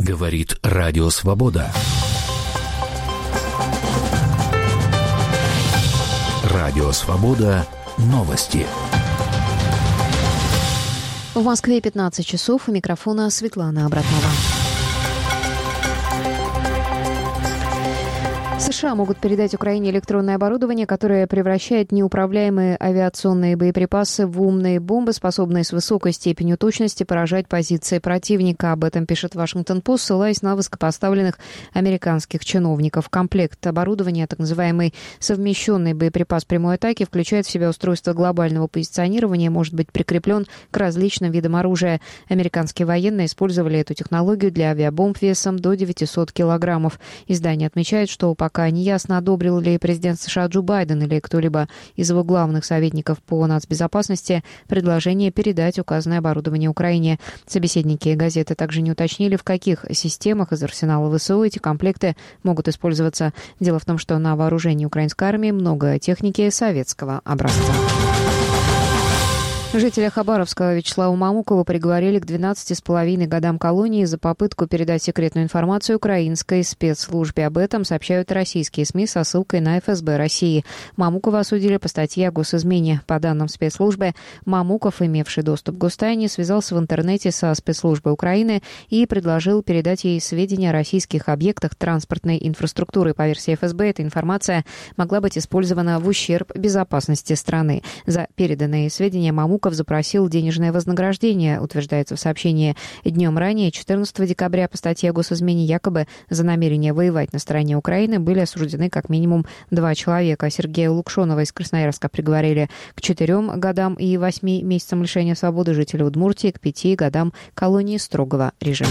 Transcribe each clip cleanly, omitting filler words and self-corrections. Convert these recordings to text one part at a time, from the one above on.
Говорит Радио Свобода. Радио Свобода. Новости. В Москве 15 часов. У микрофона Светлана Абратнова. США могут передать Украине электронное оборудование, которое превращает неуправляемые авиационные боеприпасы в умные бомбы, способные с высокой степенью точности поражать позиции противника. Об этом пишет Вашингтон-Пост, ссылаясь на высокопоставленных американских чиновников. Комплект оборудования, так называемый совмещенный боеприпас прямой атаки, включает в себя устройство глобального позиционирования, может быть прикреплен к различным видам оружия. Американские военные использовали эту технологию для авиабомб весом до 900 килограммов. Издание отмечает, что пока неясно, одобрил ли президент США Джо Байден или кто-либо из его главных советников по нацбезопасности предложение передать указанное оборудование Украине. Собеседники газеты также не уточнили, в каких системах из арсенала ВСУ эти комплекты могут использоваться. Дело в том, что на вооружении украинской армии много техники советского образца. Жителя Хабаровска Вячеслава Мамукова приговорили к 12,5 годам колонии за попытку передать секретную информацию украинской спецслужбе. Об этом сообщают российские СМИ со ссылкой на ФСБ России. Мамукова осудили по статье о госизмене. По данным спецслужбы, Мамуков, имевший доступ к гостайне, связался в интернете со спецслужбой Украины и предложил передать ей сведения о российских объектах транспортной инфраструктуры. По версии ФСБ, эта информация могла быть использована в ущерб безопасности страны. За переданные сведения Мамуков запросил денежное вознаграждение, утверждается в сообщении. Днем ранее, 14 декабря, по статье о госизмене, якобы за намерение воевать на стороне Украины были осуждены как минимум 2 человека. Сергея Лукшонова из Красноярска приговорили к 4 годам и 8 месяцам лишения свободы, жителя Удмуртии к 5 годам колонии строгого режима.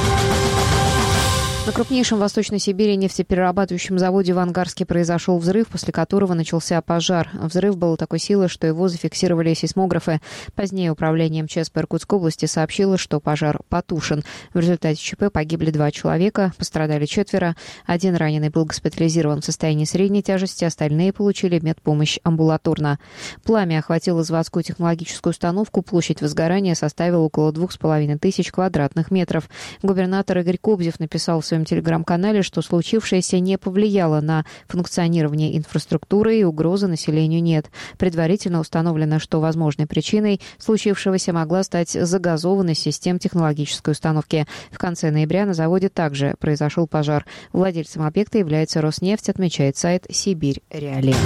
На крупнейшем в Восточной Сибири нефтеперерабатывающем заводе в Ангарске произошел взрыв, после которого начался пожар. Взрыв был такой силы, что его зафиксировали сейсмографы. Позднее управление МЧС по Иркутской области сообщило, что пожар потушен. В результате ЧП погибли 2 человека, пострадали 4. Один раненый был госпитализирован в состоянии средней тяжести, остальные получили медпомощь амбулаторно. Пламя охватило заводскую технологическую установку. Площадь возгорания составила около 2500 квадратных метров. Губернатор Игорь Кобзев написал в своем телеграм-канале, что случившееся не повлияло на функционирование инфраструктуры и угрозы населению нет. Предварительно установлено, что возможной причиной случившегося могла стать загазованность систем технологической установки. В конце ноября на заводе также произошел пожар. Владельцем объекта является Роснефть, отмечает сайт «Сибирь Реалии».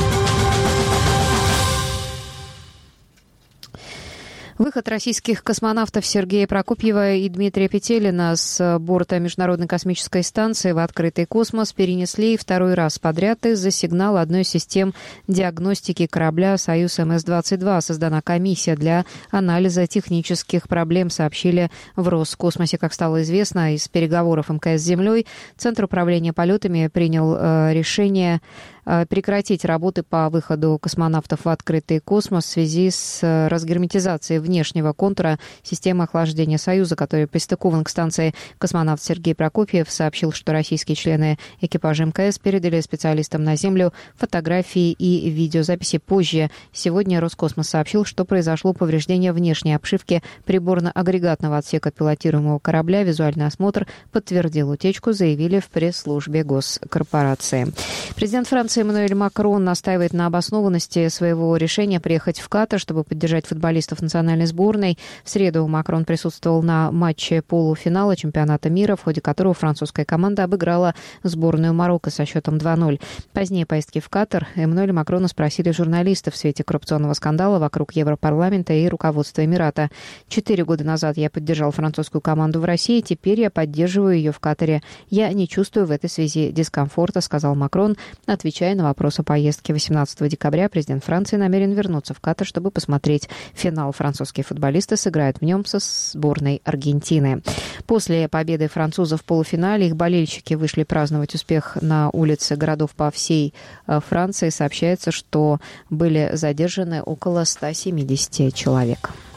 Выход российских космонавтов Сергея Прокопьева и Дмитрия Петелина с борта Международной космической станции в открытый космос перенесли 2-й раз подряд из-за сигнала одной из систем диагностики корабля «Союз МС-22». Создана комиссия для анализа технических проблем, сообщили в Роскосмосе. Как стало известно из переговоров МКС с Землей, Центр управления полетами принял решение прекратить работы по выходу космонавтов в открытый космос в связи с разгерметизацией внешнего контура системы охлаждения «Союза», который пристыкован к станции. Космонавт Сергей Прокопьев сообщил, что российские члены экипажа МКС передали специалистам на Землю фотографии и видеозаписи позже. Сегодня Роскосмос сообщил, что произошло повреждение внешней обшивки приборно-агрегатного отсека пилотируемого корабля. Визуальный осмотр подтвердил утечку, заявили в пресс-службе госкорпорации. Президент Франции Эммануэль Макрон настаивает на обоснованности своего решения приехать в Катар, чтобы поддержать футболистов национальной сборной. В среду Макрон присутствовал на матче полуфинала чемпионата мира, в ходе которого французская команда обыграла сборную Марокко со счетом 2-0. Позднее поездки в Катар Эммануэля Макрона спросили журналисты в свете коррупционного скандала вокруг Европарламента и руководства Эмирата. 4 года назад я поддержал французскую команду в России, теперь я поддерживаю ее в Катаре. Я не чувствую в этой связи дискомфорта, сказал Макрон, отвечая на вопрос о поездке. 18 декабря президент Франции намерен вернуться в Катар, чтобы посмотреть финал. Французские футболисты сыграют в нем со сборной Аргентины. После победы французов в полуфинале их болельщики вышли праздновать успех на улице городов по всей Франции. Сообщается, что были задержаны около 170 человек.